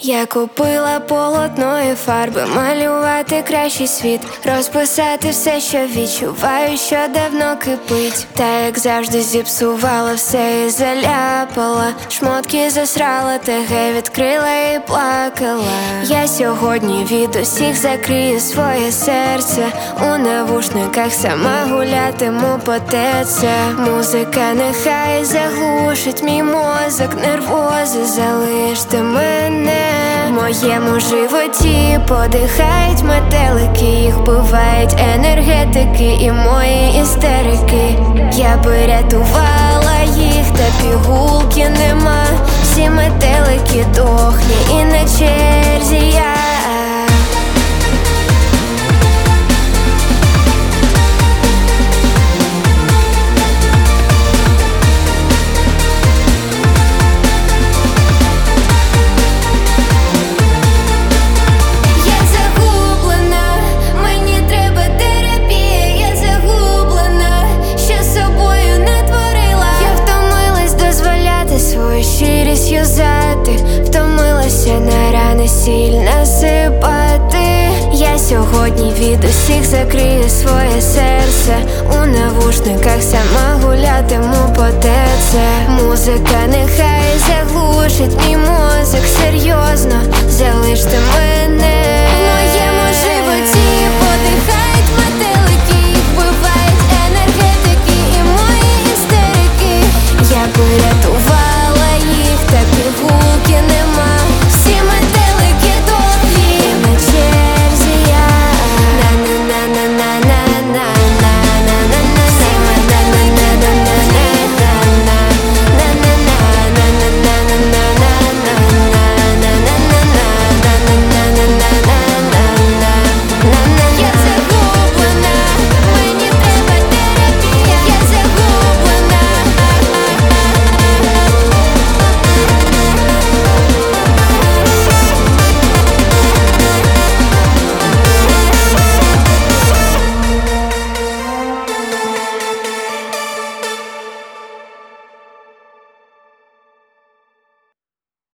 Я купила полотно і фарби, малювати кращий світ, розписати все, що відчуваю, що давно кипить. Та як завжди зіпсувала все і заляпала, шмотки засрала, ТГ відкрила і плакала. Я сьогодні від усіх закрию своє серце, у навушниках сама гулятиму по ТЦ. Музика нехай заглушить мій мозок, нервози, залиште мене. В моєму животі подихають метелики, їх бувають енергетики і мої істерики. Я би рятувала їх, та пігулки нема. Всі метелики дохлі і на черзі я. Щирість юзати, втомилася на рани сіль насипати. Я сьогодні від усіх закрию своє серце, у навушниках сама гулятиму по ТЦ. Музика нехай заглушить мій мозок.